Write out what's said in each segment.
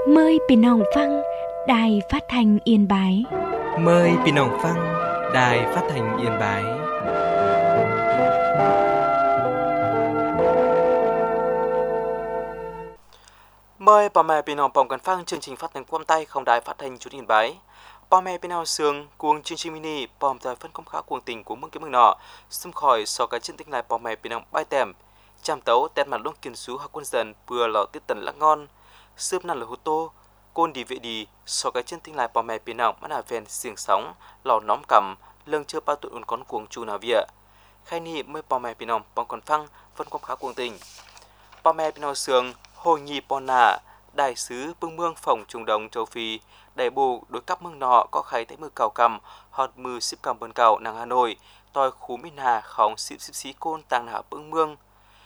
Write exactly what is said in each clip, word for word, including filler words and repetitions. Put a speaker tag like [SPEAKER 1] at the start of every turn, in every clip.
[SPEAKER 1] Mờiพี่น้องฟังđài phát thanh Yên Bái.
[SPEAKER 2] Mời พี่น้องฟัง Đài Phát thanh Yên Bái. Mời bà mẹ พี่น้องพร้อมกันฟังchương trình phát thanh Quảng Tây không đài phát thanh Chú Yên Bái. Bà mẹ พี่น้อง sương cuồng chương trình mini พร้อมใจphân công khá cuồng tình của mừng cái mừng nọ. Xâm khỏi so cái chương trình này bà mẹ พี่น้อง bay tèm. Chăm tấu tét mặt luôn kiên sú học quân dần vừa lọ tiết tần lắc ngon. Sướp năn là hô tô. Côn đi vệ đi, so cái chân tinh lại bà mẹ biển nào mà là ven xiềng sóng, lò nóm cầm, lưng chưa bao tuổi ôn con cuồng chu nào vía. Khai ni mới bà mẹ biển nào bằng còn phăng, vẫn còn khá cuồng tình. Bà mẹ biển nào sương, hồi nhì bò nà, đại sứ bưng mương phòng Trung Đông châu Phi, đại bù đối cấp mương nọ có khay thấy mưa cào cầm, hot mưa xếp cầm bần cào nàng Hà Nội, tòi khu Minh Hà khóng xếp xếp xí côn tàng hạ bưng mương.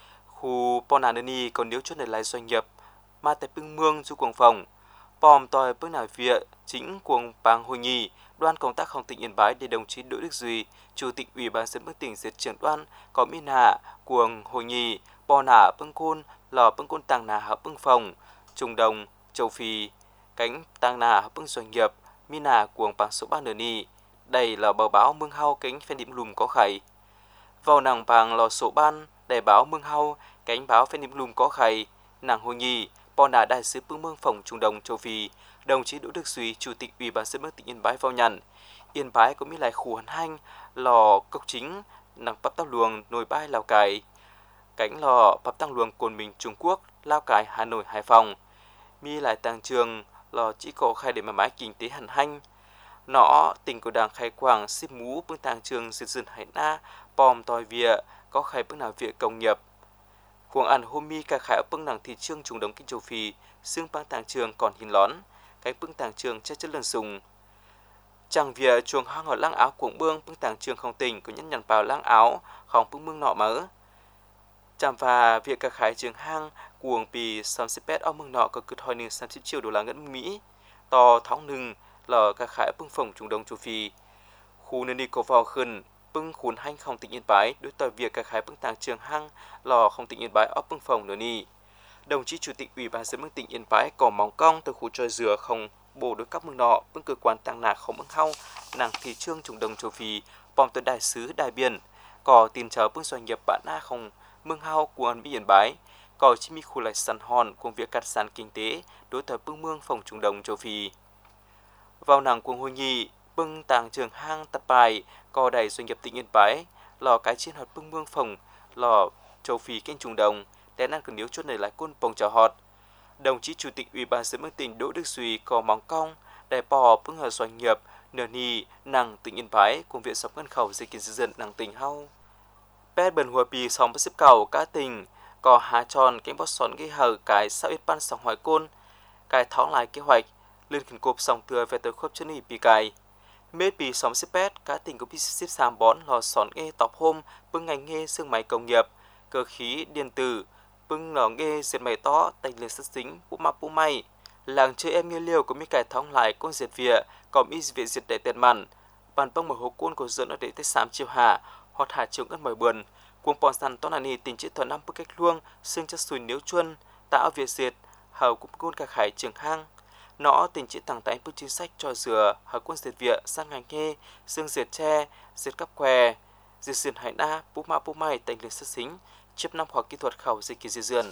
[SPEAKER 2] Khu bò nà nì còn nếu chốt này lại doanh nghiệp, mà tại bưng mương du cuồng phòng. Bòm tòi bước nào viện chính cuồng bang hội nhì đoan công tác không tỉnh Yên Bái để đồng chí Đỗ Đức Duy, chủ tịch ủy ban dân bước tỉnh diệt trưởng đoan có Minh Hà cuồng hội nhì bò nả bưng côn lò bưng côn tàng nà hợp bưng phòng Trung Đông châu Phi cánh tàng nà hợp bưng doanh nghiệp Minh Hà cuồng bang số ba nửa nì đây là bờ báo mương hao cánh phen điểm lùm có khẩy vào nàng bang lò số ban để báo mương hao cánh báo phen điểm lùm có khẩy nàng hội nhì bò nà đại sứ bưng mương phòng Trung Đông châu Phi đồng chí Đỗ Đức Duy, chủ tịch ủy ban dân tỉnh Yên Bái vào nhận Yên Bái có mỹ lại khu hàn hanh lò cốc chính nàng bắp tao luồng nồi Bái Lào Cai cánh lò bắp tăng luồng Cồn Bình Trung Quốc Lào Cai Hà Nội Hải Phòng mi lại tàng trường lò chỉ có khai để mà mái kinh tế hàn hanh nọ tỉnh của đảng khai quảng xếp mũ bưng tàng trường dần dần hải na bòm tòi vía có khai bưng nào vía công nghiệp cuồng ăn hôm mi cả khải ở bưng nàng thị trường Trung Đông kinh châu Phi xương băng tàng trường còn hình lón cái bưng tàng trường chất chất lần sùng chẳng vía chuồng hang ở lang áo cuồng bương bưng tàng trường không tỉnh có nhân nhận vào lang áo không bưng mương nọ mớ chạm và việc cả khải trường hang cuồng pì sáu mươi pet ở mương nọ có cứ thôi nương sáu mươi triệu đô la ngân Mỹ to thóng nừng lờ cả khải bưng phòng Trung Đông châu Phi khu nơi đi có vào khẩn bưng khuôn hanh không tỉnh Yên Bái đối tòa việc cả khải bưng tàng trường hang lò không tỉnh Yên Bái ở bưng phòng nữa ni đồng chí chủ tịch ủy ban dân mương tỉnh Yên Bái có mong cong từ khu tròi dừa không bổ đối các mương nọ bưng cơ quan tàng nạc không bưng hao nàng thị trương Trung Đông châu Phi bom tới đại sứ đại biển có tin chờ bưng doanh nghiệp bạn na không mương hao của ân Yên Bái có chỉ mi khu lại săn hòn cùng việc cắt sàn kinh tế đối tòa bưng mương phòng Trung Đông châu Phi vào nàng cuồng hội nhị bưng tàng trường hang tập bài có đại doanh nghiệp tỉnh Yên Bái lò cái chiến hoạt bưng mương phòng lò châu Phi kênh Trung Đông để ăn cần nếu chốt này lại côn bồng chào hot đồng chí chủ tịch ủy ban dân mương tỉnh Đỗ Đức Duy có mong cong để bò bưng ở doanh nghiệp nửa nì nàng tỉnh Yên Bái cùng viện sóng ngân khẩu dịch kiến dân nàng tỉnh hau pet bần hùa bì sóng bất xếp cầu cá tỉnh có há tròn cánh bót sòn gây hở cái sao ít ban sóng hỏi côn cái tháo lại kế hoạch lên khẩn cộp sóng tưa về tới khớp chân nỉ bì cài mết bì sóng xếp pet cá tỉnh có bị xếp xàm bón lò sòn nghe tọp hôm bưng ngành nghe xương máy công nghiệp cơ khí điện tử bưng nó nghe diệt mày to tay liền sắt dính bú map bú may làng chơi em nghe liều có mấy cái thóng lại con diệt vía có ít việc diệt để tiền mặn bàn bông một hộp côn của dẫn nó để tới sám chiều hạ hoặc hạ chiều ngất mỏi buồn cuồng bòn sàn to là nì tình chế thuần năm bức cách luông xương chất sùi nếu chuân tạo việc diệt hầu cũng côn cả khải trường hang nó tình chế thẳng tay bức chính sách cho dừa hầu quân diệt vía sang ngành nghe xương diệt tre diệt cắp què diệt diệt hải na bú map bú may tay liền sắt dính chip năm khoa kỹ thuật khẩu dịch kỳ di dườn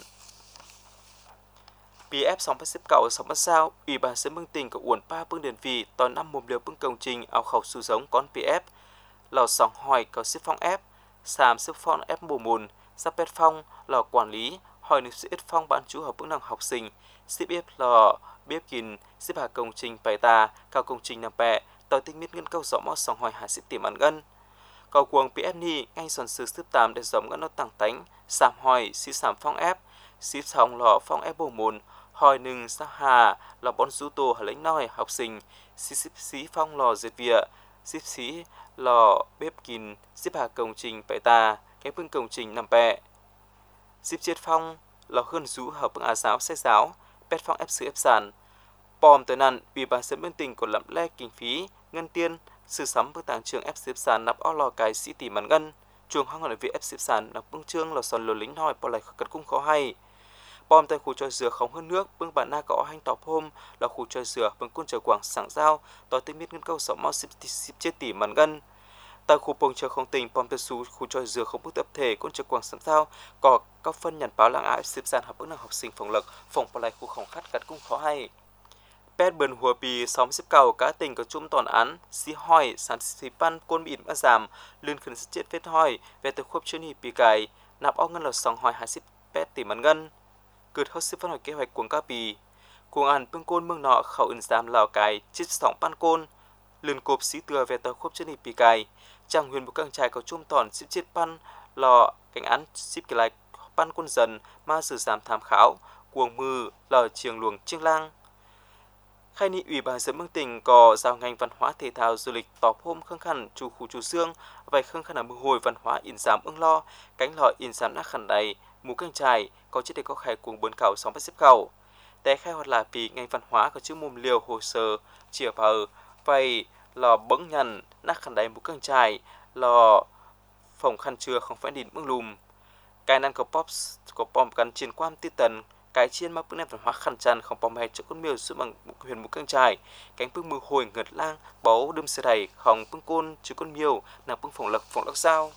[SPEAKER 2] pê ép sóng phát xếp cậu sóng bắt sao ủy ban dân mương tỉnh có uốn ba bưng đền vì toàn năm một liều bưng công trình áo khẩu su giống con pê ép lò sóng hỏi có xếp phong ép sàm xếp phong ép bù mùn sắp pet phong lò quản lý hỏi được xếp phong bán chú hợp bưng năng học sinh xếp ép lò bếp kín xếp hạ công trình bài ta cao công trình nằm bẹ tàu tinh miết ngân câu rõ mót sóng hỏi hạ xếp tiềm ăn ngân cầu cuồng pê ép ni ngay sòn sư xếp tám để giống ngân nó tảng tánh sàm hỏi xí sàm phong ép xí sóng lò phong ép bù mùn hỏi nừng sa hà lò bón rú tô hà lãnh nói học sinh xí xí xí phong lò diệt vía xí xí lò bếp kín xếp hạ công trình bài ta cái bưng công trình nằm bẹ xếp chết phong lò hơn rú hợp bưng á giáo sách giáo pet phong ép sứ ép sàn bòm tới năn ủy ban dân bên tỉnh có lậm le kinh phí ngân tiên sự sắm bức tàng trường ép xếp sàn nắp ó lò cái sĩ tỷ mắn ngân chuồng hoang ở việc ép xếp sàn nắp bưng trương lò sòn lồ lính hỏi bỏ lại cật cung khó hay Bom tại khu trò dừa không hơn nước, bưng bản na có hành tọp hôm là khu trò dừa bưng côn trời quảng sảng giao, tỏ tiếng miết ngân câu sọ mau xếp chết tỉ màn ngân. Tại khu bồng chờ không tình, bom tại su khu trò dừa không bước tập thể côn trời quảng sảng giao, có các phân nhận báo làng ái xếp sàn học bức năng học sinh phòng lực, phòng bảo lại khu khổng khát cắt cung khó hay. Pet bần hùa bì xóm xếp cầu cá tình có chung toàn án, xí hoi, sản xí pan côn bị mà giảm, lươn khẩn chết vết hoi, về từ khúc chuyên hì bì cài, nạp óc ngân là sòng hoi hai xếp pet tỉ màn ngân. Cượt hốt xếp phân hỏi kế hoạch cuồng cá bì. Cuồng ăn bưng côn mương nọ khẩu ẩn giảm lào cài, chít sóng pan côn, lươn cộp xí từa về từ khúc chuyên hì bì cài. Chẳng huyền một căng trài có chung toàn xếp chết pan, lò, cánh án xếp kỳ lại pan côn dần, mà sử giảm tham khảo, cuồng mư, lò trường luồng chiêng lang. Khai ni ủy ban dân mương tỉnh có giao ngành văn hóa thể thao du lịch tọp hôm khương khăn chủ khu chủ xương và khương khăn ở mương hồi văn hóa in giảm ưng lo cánh lọ in giảm nát khẩn đầy mù căng trài có chiếc để có khai cuồng bướn cầu sóng bắt xếp cầu té khai hoạt là vì ngành văn hóa có chữ mồm liều hồ sơ chia vào vậy lò bấng nhằn nát khẩn đầy mù căng trài lò phòng khăn chưa không phải đỉnh mương lùm cái nan có pop có pom căn trên quan tiết tần cái chiên mắc bức nét văn hóa khăn tràn không bom hay chỗ con miêu sự bằng huyền mục căng trải cánh bức mưa hồi ngật lang báu đâm xe đầy không bưng côn chứ con miêu nàng bưng phồng lật phồng lắc sao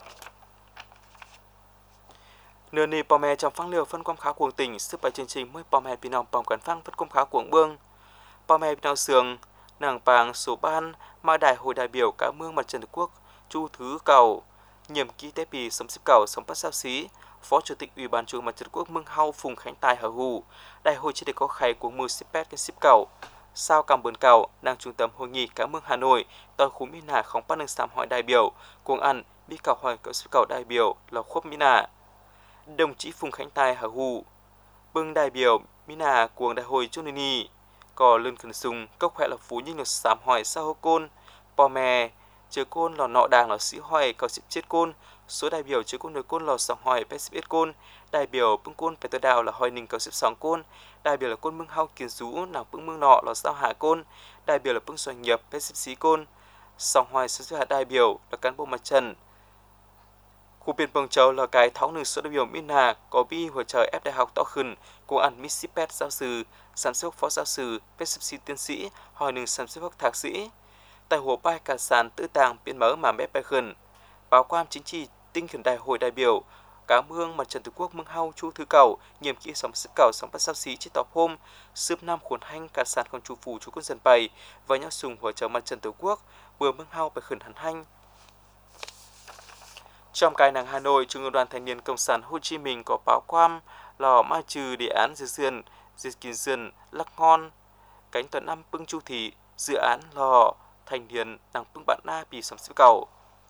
[SPEAKER 2] nửa nì bom hè trong phăng liều phân quang khá cuồng tình sức bài chương trình mới bom hè pinong bom cắn phăng phân công khá cuồng bương bom hè pinong sườn nàng bàng số ban mà đại hội đại biểu cả mương mặt trận tổ quốc chu thứ cầu nhiệm ký tế bì sống xếp cầu sống bắt sao xí Phó Chủ tịch Ủy ban Trung mặt trận quốc Mương Hau Phùng Khánh Tài hở hù, đại hội chỉ để có khai của mưa ship pet cái ship cầu. Sao cầm bướn cầu đang trung tâm hội nghị cả mương Hà Nội, tòa khu Mỹ Nà không bắt được sám hỏi đại biểu, cuồng ăn bị cầu hỏi cậu ship cầu đại biểu là khúc Mỹ Nà. Đồng chí Phùng Khánh Tài hở hù, bưng đại biểu Mỹ Nà cuồng đại hội Trung Nini, có lươn khẩn sùng cốc khỏe là phú nhưng được sám hỏi sao hô côn, bò mè, chờ côn lò nọ đàng là sĩ hỏi cầu ship chết côn. Số đại biểu chứa côn nổi côn lò sòng hỏi pet biết côn, đại biểu bưng côn pet đào là hỏi ninh cầu xếp sòng côn, đại biểu là côn mương hao kiến rú nàng bưng mương nọ là sao hạ côn, đại biểu là bưng doanh nghiệp pet xếp xí côn, sòng hỏi số hạ đại biểu là cán bộ mặt trận. Khu biên Bồng Châu là cái tháo nửa số đại biểu Minh Hà có bi hỗ trợ ép đại học tỏ khẩn, cô ăn Missy Pet giáo sư, sản xuất phó giáo sư, pet xếp xí tiến sĩ, hỏi nửa sản xuất học thạc sĩ. Tại hồ bài cả sàn tự tàng biên mở mà mép bài khẩn, báo quan chính trị tinh thần đại hội đại biểu cá mương mặt trận tổ quốc mương hau chu thứ cầu nhiệm kỳ sống sức cầu sống bắt sao xí trên tọp hôm sớm năm khuẩn hành cả sàn còn chủ phủ chú quân dân bày và nhau sùng hỗ trợ mặt trận tổ quốc vừa mương hau phải khẩn hẳn hành trong cái nàng Hà Nội Trung ương Đoàn Thanh niên Cộng sản Hồ Chí Minh có báo quan lò ma trừ đề án dự dườn diệt kín dườn lắc ngon cánh tuần năm bưng chu thị dự án lò thanh niên nàng bưng bạn na bị sống sức cầu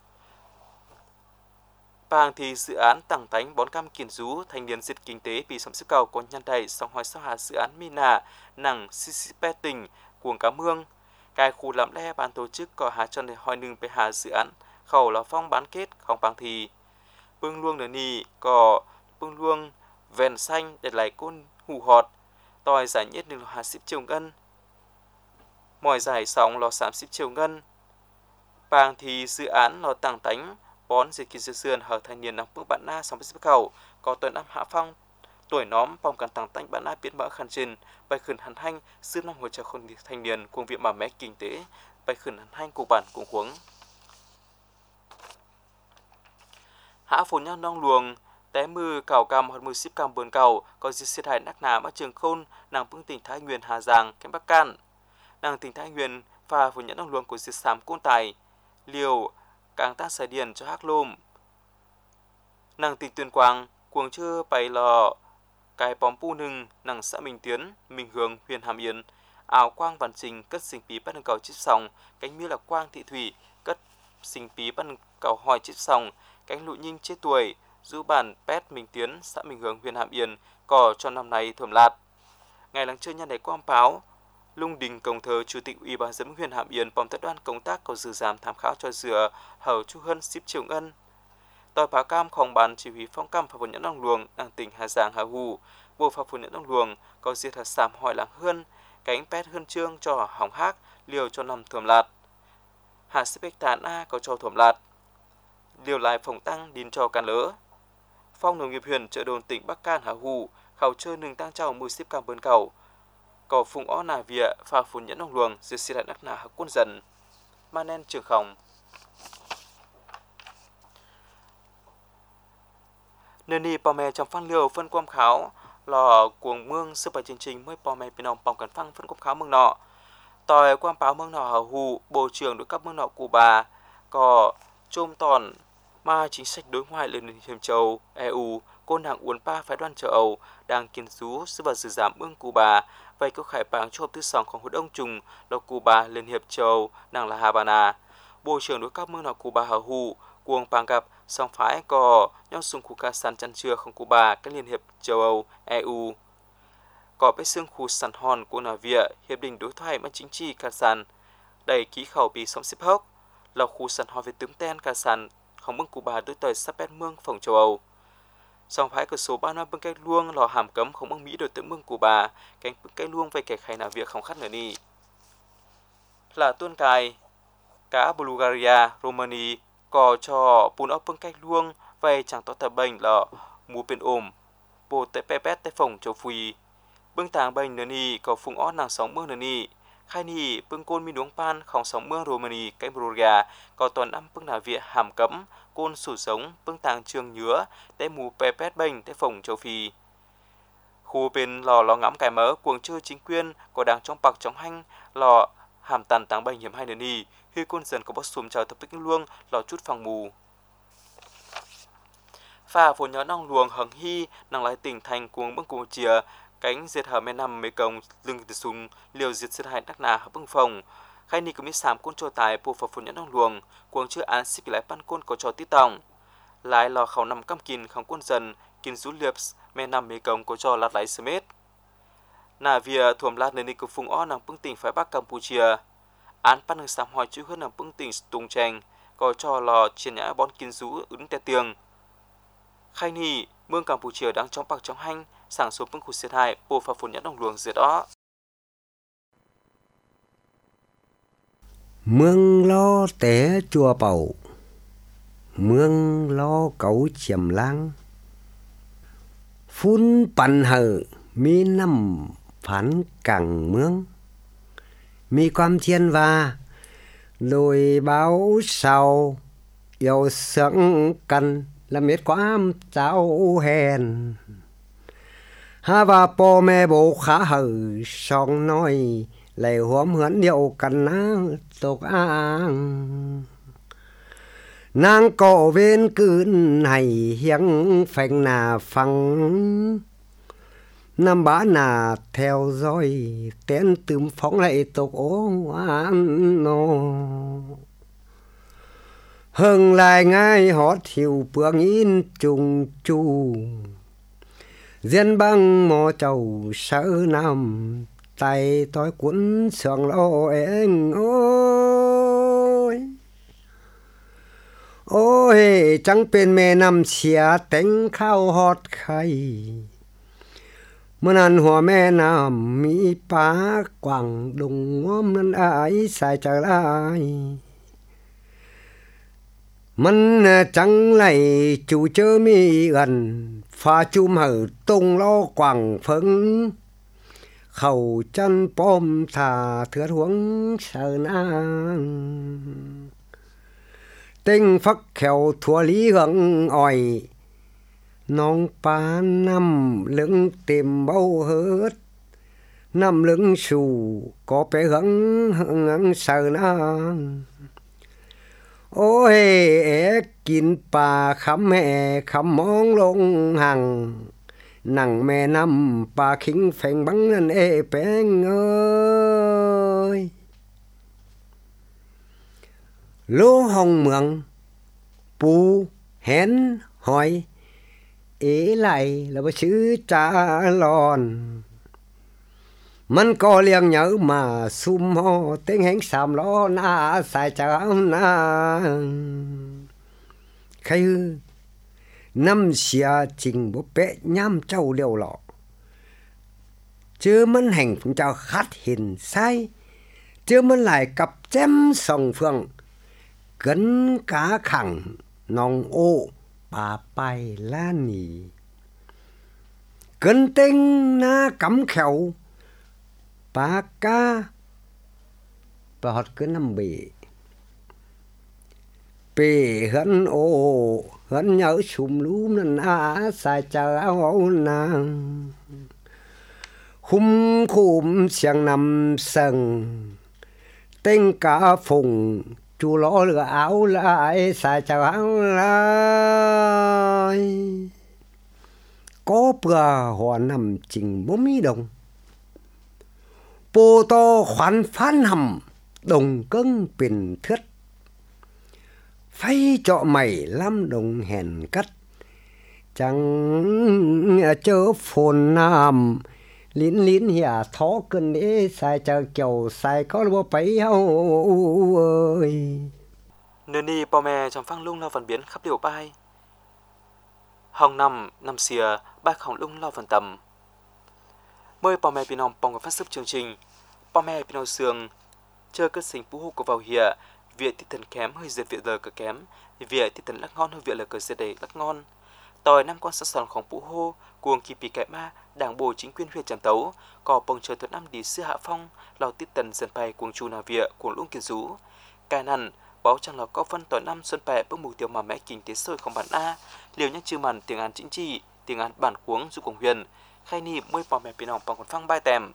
[SPEAKER 2] Bang thì dự án tăng tánh bốn cam kiển rú thanh niên dịch kinh tế bị sắm sức cầu có nhân đầy song hỏi sau hà dự án Mina nặng Sisipe tỉnh cuồng cá mương cái khu làm le ban tổ chức có hà cho để hỏi nương về hà dự án khẩu là phong bán kết không bằng thì bưng luông nửa nì có bưng luông ven xanh để lại côn hù họt tòi giải nhất nương là hà ship chiều ngân mọi giải sóng lò sám ship chiều ngân bang thì dự án lò tăng tánh bón dịch kỳ dư sườn hở thanh niên nằm bước bạn na sống với cầu có tuổi năm hạ phong tuổi nóm phòng cần tăng tánh bạn na biến mở khăn trên bài khẩn hẳn hanh sư năm hỗ trợ không thanh niên cùng viện mà mẹ kinh tế bài khẩn hẳn hanh của bản cùng huống hạ phồn nhau nong luồng té mưa cào cam hoặc mưa ship cam bờn cầu có dịch siết hại nắc nà ở trường khôn nàng bưng tỉnh Thái Nguyên Hà Giang cánh Bắc Can nàng tỉnh Thái Nguyên và phồn nhau nong luồng của dịch sám côn tài liều càng ta xài điền cho hắc lôm nàng tỉnh Tuyên Quang cuồng chưa bày lò cái bóng pu nừng nàng xã Minh Tiến Minh Hương huyện Hàm Yên ảo quang văn trình cất sinh pí bắt đường cầu chít sòng cánh miêu là quang thị thủy cất sinh pí bắt đường cầu hỏi chít sòng cánh lụ nhinh chết tuổi giữ bản pet Minh Tiến xã Minh Hương huyện Hàm Yên cỏ cho năm nay thườm lạt ngày lắng chơi nhân này quang báo Lung Đình Công Thơ Chủ tịch Ủy ban dân huyện Hàm Yên bóng tất đoàn công tác có dự giảm tham khảo cho dựa hầu chu hân ship chiều ngân tòa báo cam không bàn chỉ huy phong cam và phụ nhận đông luồng đang tỉnh Hà Giang Hà Hù bộ phạt phụ nhận đông luồng có diệt hạt sám hỏi làng hơn cánh pet hơn trương cho hỏng hát liều cho nằm thườm lạt hạ ship tàn a có cho thườm lạt liều lại phòng tăng đín cho can lỡ phong nông nghiệp huyện chợ đồn tỉnh Bắc Can Hà Hù khẩu chơi nừng tăng trào mùi xếp cam bơn cầu cầu phùng ó nà vía pha phun nhẫn ông luồng dưới xì lại nắc nà hắc quân dần ma nen trường khổng nên đi bò mè trong phan liều phân quam kháo lò cuồng mương sư bài chương trình mới bò mè bên ông bòng cần phăng phân quam kháo mương nọ tòi quam báo mương nọ hào hù bộ trưởng đối cấp mương nọ cụ bà có trôm tòn mà chính sách đối ngoại liên hiệp châu e u cô nàng uốn pa phái đoàn châu Âu đang kiến rú sư vào sự giảm ương cụ bà vậy có khải bảng cho thứ sòngของhội đông trùng là cụ bà liên hiệp châu nàng là Havana bộ trưởng đối cấp mương nọ cụ bà hào hù cuồng bàng gặp song phái có nhau sung khu ca san chăn chưa không cụ bà các liên hiệp châu Âu e u có bế xương khu sàn hòn của nà vía hiệp định đối thoại mà chính trị ca san đầy ký khẩu bị sống xếp hốc là khu sàn hòn về tướng ten ca san không mương cụ bà đối tời sắp bét mương phòng châu Âu song phái cửa số ba năm bưng cái luông lò hàm cấm không mương Mỹ đối tượng mương cụ bà cánh bưng cái luông về kẻ khai nà vía không khát nữa đi là tuôn cài cả Bulgaria Romania có cho bùn ốc bưng cách luông về chẳng tốt tờ bệnh là mù bên ôm bồ tế bè bét tế phòng châu Phi bưng tàng bệnh nơ ni có phùng ót nàng sóng mương nơ ni khai ni bưng côn mi nuống pan không sóng mương Romani cái Bulgaria có toàn năm bưng nà vía hàm cấm côn sủ sống bưng tàng trường nhứa tế mù bè bét bệnh tế phòng châu Phi khu bên lò lò ngắm cái mớ cuồng chơi chính quyền có đang trong bạc trong hanh lò hàm tàn tàng bệnh hiểm hai nơ ni khi côn dần có bó xùm chờ tập tích luông lò chút phòng mù pha phổ nhớ nong luồng hằng hy nàng lại tỉnh thành cuồng bưng cuồng chìa cánh diệt hở mê năm mấy công lưng từ súng liều diệt diệt hai đắc nà hở bưng phòng khai ni có biết sám côn trôi tài bộ phật phổ nhớ nong luồng cuồng chưa án xích lại pan côn có cho tí tòng lại lò khẩu nằm căm kín không côn dần kín rú liệp mê năm mấy công có cho lát lái smith nà vía thuầm lát nên đi của phùng ó nàng bưng tỉnh phái bắc Campuchia án pan hưng sám hỏi chữ hơn nàng bưng tỉnh tung tranh có cho lò chiến nhã bón kín rú ứng tè tiêng khai ni mương Campuchia đang trong bạc trong hanh sản số bưng khu xếp hai bộ phạt phun nhẫn đồng luồng diệt đó
[SPEAKER 3] mương lo té chùa bầu mương lo cấu chiềm lang phunปั่น hở mi nằm phán cẳng mương miความเทียนว่าโดยเบาเศร้าเอี่ยวเสียงกันละเม็ดความเจ้าแหนหาว่าพ่อแม่โบขาเหอสองน้อยไหลหัวเหมือนเดียวกันนะตกอ่างนางก็เว้นคืนให้เฮียงแฝงหน้าฟังน้ำบ้านนาแถวซอยเต้นตื่มฟ้องไหลตกโอ้อันโนเฮิงลายง่ายหอดหิวเปลืองอินจุงจูเรียนบังหมอเจ้าเสือน้ำไตต้อยกุนเสืองโลเองโอ้ยโอ้ยจังเป็นแม่น้ำเสียแต่งข้าวหอดไข่เมื่อนั้นหัวแม่น้ำมีปลากว่างดงง้อมนั้นอายสายจะลายมันจังไหลจูเจอมีกันฟ้าจุ่มเหอตรงล้อกว่างเฟิงเข้าจันป้อมถาเถือหวงเสือนางเต็งฟักแขวถั่วลีเหืองอ่อยน้องปานน้ำลึงเต็มเบ้าเฮิดน้ำลึงสู่ก็ไปเหืองเหืองเสือนางโอ้ยเอ๋กินป่าคำแม่คำมองลงห่างนั่งแม่น้ำป่าขิงแฝงบังนั่นเอแปงเอ้ยโลห้องเมืองปูเห็นหอยเอ๋ไหลแล้วไปชื่อจาลอนมันก็เลี้ยงเหยามาซุ่มห่อเต็งแห่งสามล้อหน้าสายเจ้าหน้าใครน้ำเสียจริงบ่เป๊ะย่ำเจ้าเดียวหรอกเจอมันแห่งของเจ้าคัดเห็นไซเจอมันหลายกับแจ่มสองเฟืองกันกาขังน้องโอป่าไปล้านนี cân tinh na cắm khéo ba ca và họ cứ nằm bể bể hân ô hân nhớ sùm lúm năn á sai chờ áo nàng khum khum xiang nằm sừng tên cả phùng chú ló lửa áo lại sai chờ áo lại có bờ họ nằm chỉnh bốn mươi đồng bồ to khoán phán hầm đồng cưng bình thất phay trọ mày lắm đồng hèn cắt chẳng chớ phồn nam lín lín hìa thó cơn đế sai chờ kiểu sai có bố bấy hâu ơi
[SPEAKER 2] nơi ni bò mè trong phăng lung lo phần biến khắp điều bay hồng nằm nằm xìa ba khổng lung lo phần tầm mời bò mè pinong bong phát sức chương trình bò mè pinong sương chơi cất sinh phú hô của vào hìa việc thì thần kém hơi giật việc lời cờ kém việc thì thần lắc ngon hơi việc lời cờ giật đầy lắc ngon tòi năm con sát sònของphú hô cuồng kỳ pì kẻ ma đảng bộ chính quyền huyện trạm tấu có bồng trời tuần năm đi xưa hạ phong lò tít tần dần bay cuồng chu nà vịa cuồng lũng kiên rú cài nằn báo chẳng là có phân tỏi năm xuân bè bước mục tiêu mà mẹ kinh tế sôi không bản a liều nhắc chư màn tiếng an chính trị tiếng an bản cuống du cùng huyền khai ni môi bò mẹ pì nòng bằng con phăng bay tèm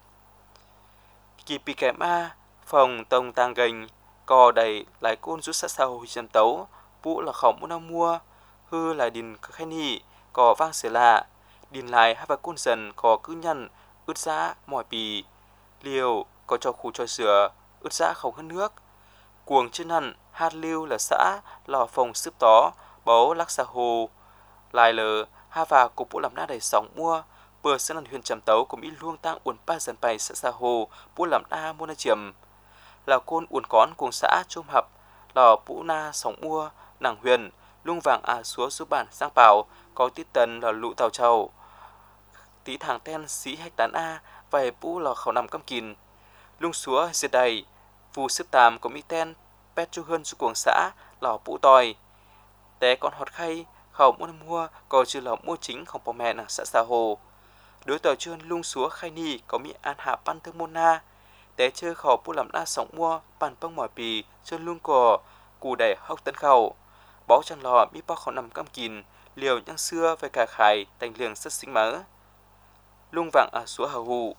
[SPEAKER 2] kỳ pì kẻ ma phòng tông tang gành cò đầy lại côn rút sát sao huyện trạm tấu vũ là khổng muốn năm mua hư lại đình khai ni cò vang sửa lạ đình lại hai bà côn dần cò cứ nhăn ướt giá mỏi pì liều có cho khu cho sửa ướt giá không hơn nước cuồng chân hẳn hạt liêu là xã lò phòng xếp tó bấu lắc xa hồ lại lờ ha và cục bộ làm na đầy sóng mua bờ sân lần huyền trầm tấu cũng ít luông tăng uốn ba dần bày xã xa hồ bộ làm na mua na chiềm là côn uốn cón cùng xã chôm hập lò bụ na sóng mua nàng huyền lung vàng à xúa số bản sang bảo có tít tần là lụ tàu trầu tí thằng ten xí hạch tán a vài bụ là khẩu nằm căm kìn lung xúa diệt đầy phù xếp tàm có mỹ ten pet chu hơn su cuồng xã lò bụ tòi té con hot khay khẩu muốn mua có chưa là mua chính không bỏ mẹ nàng xã xã hồ đối tờ chuyên lung xúa khay ni có mỹ an hạ pan thương môn na té chơi khẩu bu làm na sóng mua pan bông mỏi pì chuyên lung cò cù đẻ hốc tấn khẩu bó chân lò mỹ bao khẩu nằm căm kìn liều nhang xưa về cả khải thành liềng rất xinh mớ lung vàng à xúa hào hù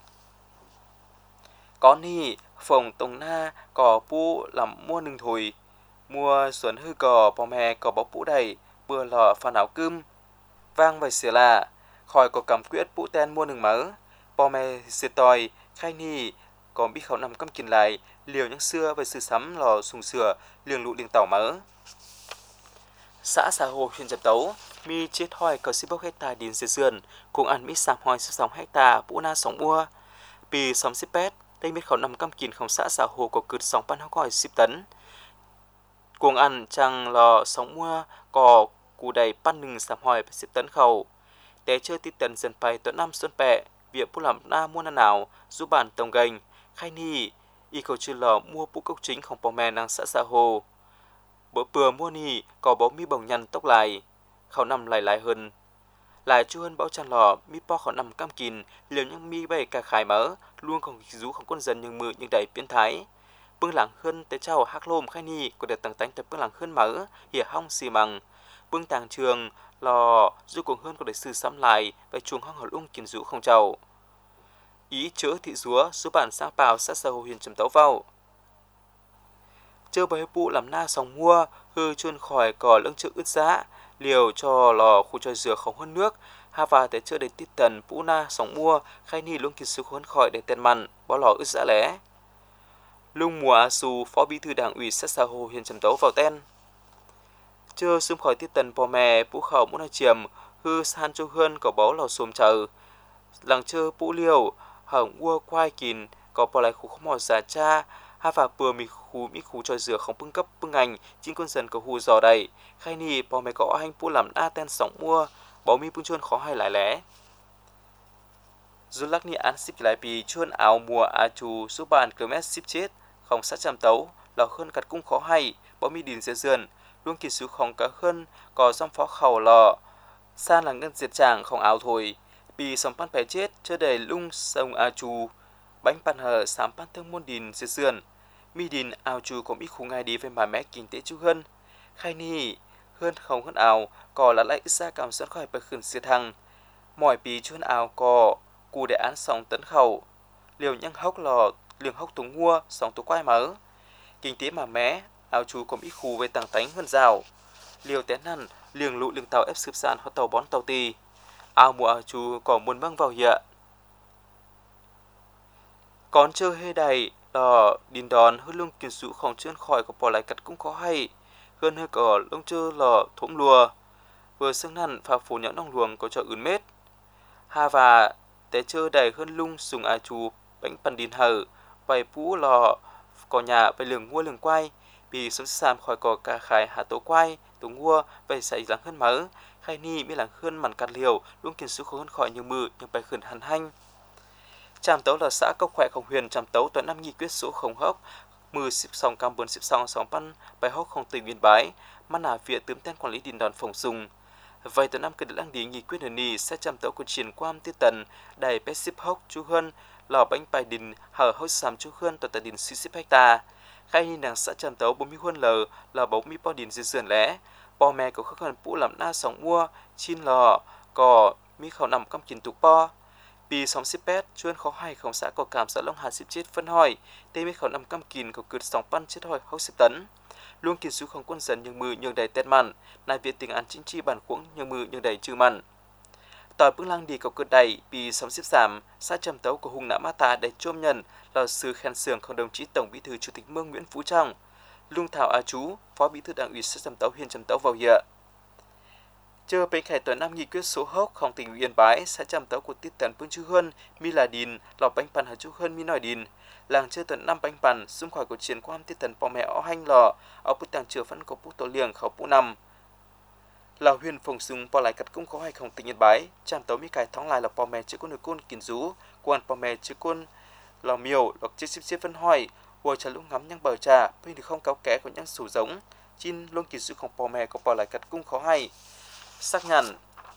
[SPEAKER 2] có ni phòng tông na cò pu làm mua nừng thổi mua xuân hư cò bò mè cò bó pu đầy bừa lò phàn áo cơm vang vài xìa là khỏi có cầm quyết pu ten mua nừng mớ bò mè xìa tòi khai ni còn biết khẩu nằm căm kìn lại liều nhang xưa về sự sắm lò sùng sửa liềng lụ liềng tàu mớ xã xã hồ huyện trạm tấu mi chết hoài có xí bốc hecta điền dê dườn cùng ăn mi sàm hoài sức sóng hecta pu na sóng mua pì sóng xí pet đây biết khẩu nằm căm kìn không xã xã hồ có cực sóng pan hóc hỏi xíp tấn cuồng ăn chẳng lò sóng mua có cù đầy pan nừng sàm hỏi xíp tấn khẩu té chơi tít tần dần bay tuần năm xuân bẹ việc pu làm na mua na nào giúp bản tổng gành khai ni y cầu chưa lò mua pu cốc chính không bỏ mè năng xã xã hồ bữa bừa mua ni có bó mi bồng nhăn tóc lại khẩu nằm lại lại hơn lại chưa hơn bão tràn lò mi po khẩu nằm cam kìn liều những mi bay cả khải mỡ luôn không rú không con dần nhưng mự nhưng đầy biến thái bưng lẳng hơn tới trao hắc lôm khai ni có được tầng tánh tập bưng lẳng hơn mỡ hiển hong xì măng bưng tàng trường lò du cùng hơn có được sư sắm lại và chuồng hong hở lung kiền rú không trầu ý chữa thị rúa số bản sang bào sát xã hồ huyền trầm tấu vào chơi bấy bụ làm na sòng mua hư chuôn khỏi cò lưng chữ ướt giá liều cho lò khu cho dừa không hơn nước ha và để chơi để tít tần bụ na sòng mua khai ni luôn kiệt sức hơn khỏi để tên mặn bó lò ướt giá lẽ lung mùa a su phó bí thư đảng ủy sát xã hồ huyền trầm tấu vào tên chơi xung khỏi tít tần bò mè bụ khẩu muốn hai chiềm hư san cho hơn có bó lò xùm chờ làng chơi bụ liều hỏng mua quai kìn có bỏ lại khu không mò giả cha ha và bừa mi khu mi khu cho dừa không bưng cấp bưng ảnh chính con dần có hù giò đầy khai ni bỏ mày có anh pu làm a ten sóng mua bỏ mi bưng chuôn khó hay lại lẽ dù lắc ni ăn ship lại vì chuôn áo mùa a chu số bàn km ship chết không sát chạm tấu là hơn cắt cung khó hay bỏ mi đìn dễ dườn luôn kỳ số không cá hơn có trong phó khẩu lò san là ngân diệt chàng không áo thôi Bị sóng pan phải chết chơi đầy lung sông a chu bánh pan hờ sám pan thương môn đình dư sườn mi đình ao chu cũng ít khu ngay đi với bà mẹ kinh tế chú hơn khai ni hơn không hơn ảo có là lại xa cảm dẫn khỏi bậc khẩn siết thăng mọi bí chuôn ảo có cụ đề án sóng tấn khẩu liều nhăng hốc lò liều hốc túng mua sóng tụ quay mở kinh tế mà mé ao chu cũng ít khu về tàng tánh hơn rào liều té năn liều lụ liều tàu ép sụp sàn hoặc tàu bón tàu tì ao mùa ao chu có muốn băng vào hiện còn chơi hê đầy lò đình đòn hơn lung kiên sụ không chuyên khỏi có bỏ lại cật cũng có hay hơn hơi cỏ lông chơi lò thủng lùa vừa sương năn phá phủ nhẫn nong luồng có cho ướn mết ha và té chơi đầy hơn lung sùng a chu bánh pan đình hở vài pú lò có nhà về lường mua lường quay vì sống sàm khỏi có cả khải hạ tố quay tố mua về xảy lắng hơn mớ khai ni mới lắng hơn màn cắt liều luôn kiên sụ hơn khỏi như mự nhưng bài khẩn hàn hanh Tràm tấu là xã Cốc Khỏe Không Huyền tràm tấu tuần năm nghị quyết số không hốc mười xếp song cam bốn xếp song song pan bài hốc không tình biên bái mà là việc tướng tên quản lý đình đòn phòng sùng vậy tuần năm cần đăng đi nghị quyết ở nì sẽ tràm tấu của triển quan tiết tần đầy bé xếp hốc chú hơn lò bánh bài đình hở hốc sàm chú hơn toàn tần đình xí xếp hecta khai ni nàng xã tràm tấu bốn mươi huân lờ là bốn mươi bao đình dư sườn lẽ bò mẹ của khắc hần pũ làm na sóng mua chin lò cò mi khẩu nằm căm kín tục po Vì sóng xếp pet, chuyên khó hay không xã có cảm xã Long Hà xếp chết phân hỏi, tê mấy khẩu năm cam kín có cực sóng pan chết hỏi hốc xếp tấn. Luôn kín xuống không quân dân nhưng mư nhường đầy tết mặn, nài Việt tình án chính trị bản khuống nhưng mư nhường đầy trừ mặn. Tỏi bưng lăng đi có cực đầy, vì sóng xếp giảm, xã trầm tấu của hùng nã ma ta để chôm nhận là sư khen sường không đồng chí Tổng Bí thư Chủ tịch Mương Nguyễn Phú Trọng. Lung Thảo A Chú, Phó Bí thư Đảng ủy xã trầm tấu huyện trầm tấu vào hiện. Chờ bên khải tuần năm nghị quyết số hốc không tỉnh Yên Bái xã trầm tấu của tiết tần phương chú hơn mi là đình lò bánh bàn hở chú hơn mi nói đình làng chơi tuần năm bánh bàn xung khỏi của chiến quan tiết tần bò mẹ ó hanh lò ở bức tàng chừa phân của bút tổ liềng khẩu bút năm là huyền phồng sung bò lại cắt cũng có hay không tỉnh Yên Bái trầm tấu mi cải thóng lại là bò mẹ chữ con được côn kín rú quan bò mẹ chữ con lò miều lọc chiếc xếp xếp phân hỏi hồi trà lúc ngắm nhang bờ trà bên thì không cáo kẽ của nhang sủ giống chin luôn kín rú không bò mẹ có bò lại cắt cũng khó hay xác nhận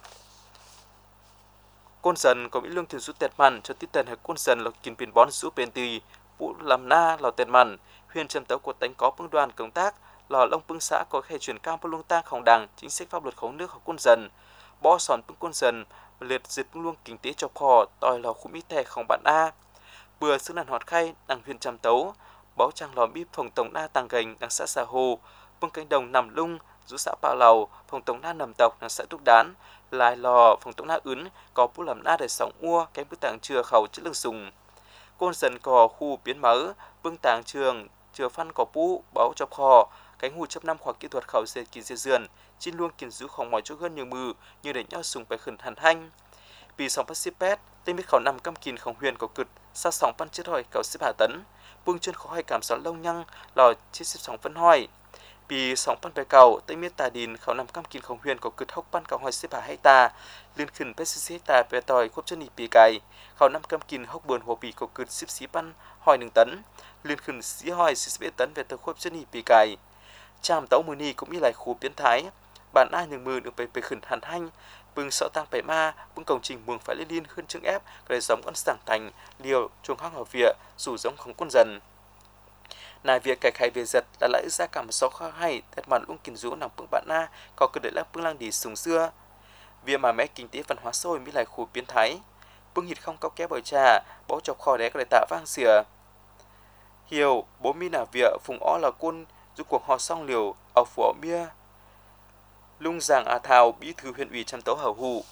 [SPEAKER 2] côn dần có mỹ lương thường rút tẹt mặn cho tiết tần hay côn dần là kiên biến bón rút bên tì vụ làm na là tẹt mặn huyền trầm tấu của tánh có bưng đoàn công tác lò lông bưng xã có khe chuyển cam bưng luông tang không đảng chính sách pháp luật khống nước học côn dần bó sòn bưng côn dần liệt diệt bưng luông kinh tế cho kho tòi lò khu mỹ tè không bạn a bừa xương đàn hoạt khay đằng huyền trầm tấu báo trang lò bíp phòng tổng na tàng gành đằng xã xà hồ bưng cánh đồng nằm lung rú xã Pà Lầu, phòng tổng na nằm tộc, nàng xã Túc Đán, Lai Lò, phòng tổng na Ướn, có bút làm na để sóng ua, cánh bức tàng chừa khẩu chữ lưng sùng. Côn dần có khu biến mớ, bưng tàng trường, chừa phân có bú, báo chọc kho, cánh hù chấp năm khoa kỹ thuật khẩu dệt kín dệt dườn, chín luôn kín rú không mỏi chỗ hơn nhiều mừ, như để nhau sùng phải khẩn hàn hanh. Vì sóng phát xếp pet, tên biết khẩu năm cam kín không huyền có cực, xa sóng pan chết hỏi cầu xếp hà tấn, bưng chân khó hay cảm gió lông nhăng, lò chết xếp sóng phân hỏi. Vì sóng pan bè cầu, tây miết tà đình khẩu năm cam kín không huyền có cực hốc pan cầu hỏi xếp hà hay ta, liên khẩn bê xếp ta bè tòi khốp chân nhị bì cày, khẩu năm cam kín hốc bờn hồ bì có cực xếp xí pan hỏi nâng tấn, liên khẩn xí hỏi xếp xếp tấn về tờ khốp chân nhị bì cày. Chàm tấu mùi ni cũng như lại khu biến thái, bản ai nhường mưa được bề bề khẩn hàn hanh, bưng sợ tăng bể ma, bưng công trình mường phải lên liên hơn chương ép, gây giống con sảng thành, liều, chuồng hoang hở vịa, rủ giống không quân dần. Nài việc cải khai về giật là lại ra cả một số kho hay, thật mặn luôn kinh rũ nằm bưng bạn na, có cơ đợi là bưng lang đi sùng xưa. Việc mà mẹ kinh tế văn hóa sôi mới lại khu biến thái, bưng hịt không cao kéo bời trà, bó chọc kho đé có lại tạ vang xìa. Hiểu, bố mi nà vịa, phùng ó là côn, giúp cuộc họ xong liều, ở phủ ỏ bia. Lung giảng à thảo, bí thư huyện ủy trăm tấu hở hụ.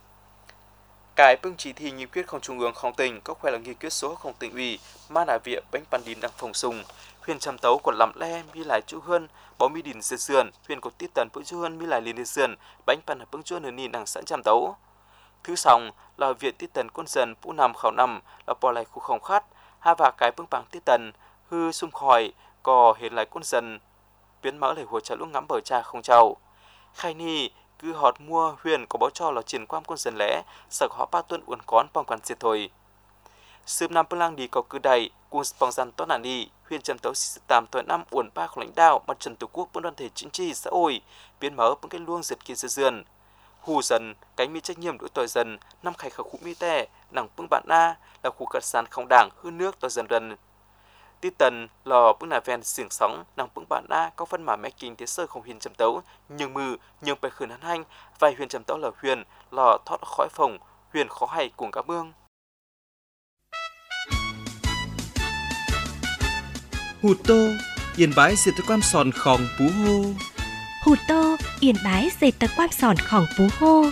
[SPEAKER 2] Cái bưng chỉ thị nghị quyết không trung ương không tỉnh, có khoe là nghị quyết số không tỉnh ủy, mà nà vịa bánh bàn đín đang phòng sùng. Huyền trăm tấu còn làm le mi lại chú hơn, bó mi đín dệt sườn, huyền có tiết tần bữa chú hơn mi lại liền dệt sườn, bánh bàn là bưng chú hơn nì đang sẵn trăm tấu. Thứ xong là viện tiết tần quân dân phụ nằm khảo nằm là bỏ lại khu không khát, ha và cái bưng bằng tiết tần, hư xung khỏi, có hiện lại quân dân, biến mỡ lại hồ trả lúc ngắm bờ trà không trào. Khai ni cứ họt mua huyền có báo cho là triển quan quân dân lẽ, sợ họ ba tuần uốn con bằng quan diệt thôi. Sớm năm lang đi có cứ đầy, cùng bằng dân tốt nạn đi, huyền trầm tấu sĩ tám tuần năm uốn ba của lãnh đạo mặt trận tổ quốc bốn đoàn thể chính trị xã hội, biến mở bằng cái luông diệt kia dư dườn. hù dần cánh mi trách nhiệm đối tội dần năm khai khẩu khu mi tè nằng bưng bạn na là khu cận sàn không đảng hư nước tội dần dần tí tần lò bưng nà ven xiềng sóng nằng bưng bạn na có phân mà mẹ kinh tế sơ không huyền chấm tấu nhưng mừ nhưng phải khởi hắn hành vài huyền chấm tấu là huyền lò thoát khỏi phòng huyền khó hay cùng cả mương
[SPEAKER 4] hụt tô yên bái diệt tới quan sòn khòng pú hô
[SPEAKER 1] hụt tô yên bái dệt tật quan sòn khòng pú hô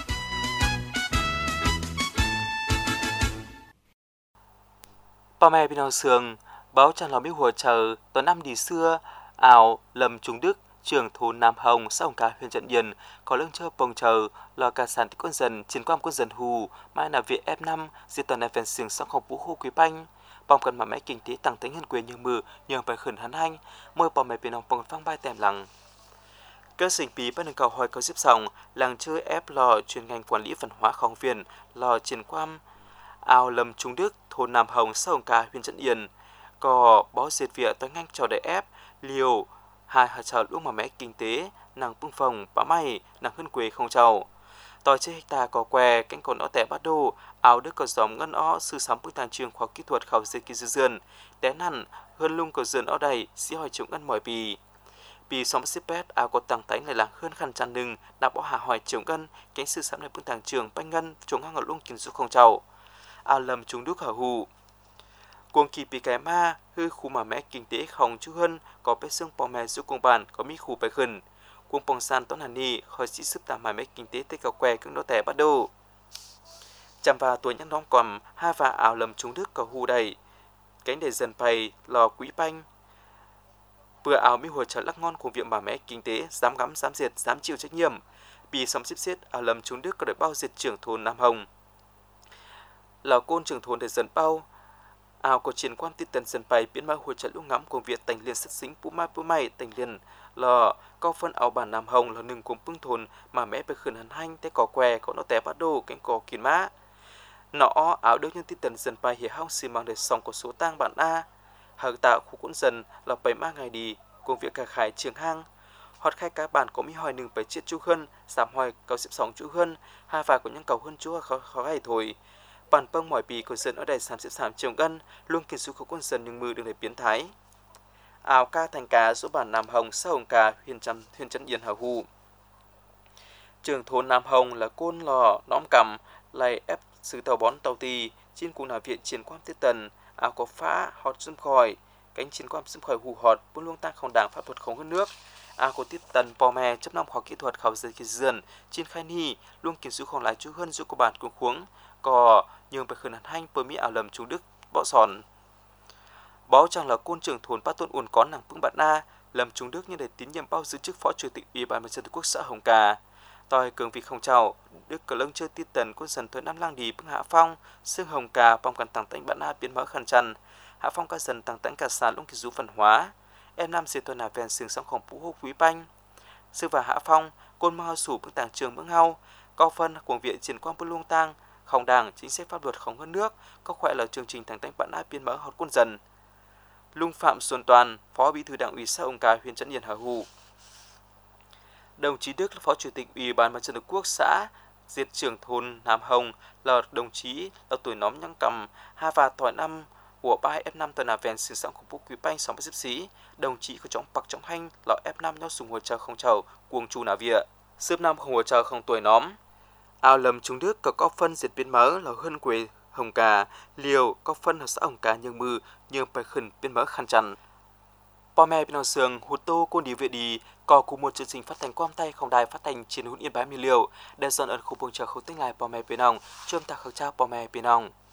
[SPEAKER 2] bà mẹ bên nào sườn báo chẳng lòng biết hùa chờ tuần năm đi xưa ảo lầm trung đức trưởng thôn Nam Hồng xã Hồng Ca huyện Trận Điền có lương chơi bồng chờ lò cả sản tích quân dần chiến quan quân dần hù mai là việt ép năm diệt tuần này ven xiềng sóng khổng pú hô quý banh bom cần mà mẹ kinh tế tăng tính hơn quyền như mưa nhường phải khẩn hắn hành môi bò mẹ bên nào bồng phăng bay tèm lằng cơ sinh pí bên đường cầu hỏi cầu xếp sòng làng chơi ép lò chuyên ngành quản lý văn hóa khòng viên lò chiến quan ao lầm trung đức thôn Nam Hồng xã Hồng Ca huyện Trận Điền có bó diệt việt tới ngang trò để ép liều hai hạt chào lúc mà mẹ kinh tế nàng bưng phòng bá may nàng hân quê không trầu tỏi trên hecta có que cánh còn nó tẻ bát đô áo đức có dòng ngân ó sư sắm bức tàng trường khoa kỹ thuật khảo dây kỳ dư dườn đén hẳn hơn lung có dườn ở đây xí hỏi chịu ngân mỏi bì bì xóm xếp bét áo có tàng tánh lại là hơn khăn chăn nừng đã bỏ hà hỏi chịu ngân cánh sư sắm này bức tàng trường banh ngân chống hăng ở lung kiến du không trầu áo lầm chúng đúc hở hù cuồng kỳ bị cái ma hư khu mà mẹ kinh tế không chú hơn có bé xương bò mẹ giúp công bản có mi khu bài khẩn cuồng bồng san tốn hàn ni khỏi sĩ sức tạm mà mẹ kinh tế tây cao què cứng đô tẻ bắt đầu chăm và tuổi nhắc nón quầm hai và ảo lầm chúng đức có hù đầy cánh để dần bày lò quý banh vừa ảo mi hồi trở lắc ngon cùng viện bà mẹ kinh tế dám gắm dám diệt dám chịu trách nhiệm bị sống xếp xếp ảo lầm chúng đức có đội bao diệt trưởng thôn Nam Hồng lò côn trưởng thôn để dần bao ảo có chiến quan tiết tần dần bày biến mai hồi trận lúc ngắm cùng viện thành liên xuất xính bú mai bú mai thành liên lò có phân ảo bản Nam Hồng là nừng cùng bưng thôn mà mẹ phải khẩn hẳn hanh té cỏ què có nó té bắt đồ cánh cỏ kín má nó ảo được những tiết tần dần bày hiểu hong xì mang để xong có số tang bản a hở tạo khu cuốn dần là bảy ma ngày đi cùng viện cả khải trường hang hoặc khai cá bản có mi hỏi nừng phải chết chú hơn giảm hỏi cầu xếp sóng chú hơn hai vài của những cầu hơn chú khó khó hay thôi bản bông mỏi bì của dân ở đây sám xếp sám trường gân luôn kiến số của quân dân nhưng mưa đừng để biến thái ảo ca thành cá số bản Nam Hồng xã Hồng Ca huyện Trần huyện Trấn Điền hào hù trường thôn Nam Hồng là côn lò nóm cầm lại ép sứ tàu bón tàu tì trên cùng là viện chiến quan tiết tần ảo có phá hot xâm khỏi cánh chiến quan xâm khỏi hù họt buôn luông tăng không đảng pháp thuật không hơn nước ảo có tiết tần bò mè chấp năm khoa kỹ thuật khảo dây kỳ dườn trên khai ni luôn kiến số không lại chú hơn dù có bản cuồng khuống có nhưng phải khởi hẳn hanh bởi mỹ ảo lầm trung đức bỏ sòn báo chẳng là côn trưởng thôn Bát Tôn Uốn Cón nàng Pưng Bạn Na lầm trung đức như để tín nhiệm bao giữ chức phó chủ tịch ủy ban mặt trận tổ quốc xã Hồng Ca tòi cường vị không chào đức cờ lông chơi tiết tần quân dần tới năm lang đi Pưng Hạ Phong xương Hồng Ca phong cần tăng tánh Bạn Na biến mở khăn chăn Hạ Phong ca dần tăng tánh cả sàn lũng kỳ du phần hóa em năm xê tuần là ven xương sóng khổng phú hô quý banh sư và Hạ Phong côn mao sủ Pưng tàng trường Mưỡng Hau cao phân cuồng viện chiến quang buôn luông tang không đảng chính sách pháp luật không hơn nước có khỏe là chương trình tăng tánh Bạn Na biến mở hot quân dần Lung Phạm Xuân Toàn, Phó Bí thư Đảng ủy xã Hồng Ca huyện Trấn Điền Hà Hù. Đồng chí Đức là Phó Chủ tịch Ủy ban Mặt trận Tổ quốc xã diệt trưởng thôn Nam Hồng là đồng chí là tuổi nóm nhăng cầm hai và tỏi năm của ba ép năm tờ nà ven sinh sản của Phúc Quý Banh sáu mươi xếp xí. Đồng chí có trọng bạc trọng hành là ép năm nhau sùng hồi chờ không chầu cuồng chu nà vịa. Xếp năm không hồi chờ không tuổi nóm. Ao lầm Trung Đức có có phân diệt biến mớ là hơn quê Hồng Ca, liều có phân ở xã Hồng Ca nhưng mưa nhưng phải khẩn biến mở khăn chăn. Bò mẹ bên nào sườn hụt tô côn đi về đi có cùng một chương trình phát thanh quam tay không đài phát thanh trên hút yên bái miền liều để dần ở khu vùng chờ khâu tinh lại bò mẹ bên nào chôm ta khâu trao bò mẹ bên nào.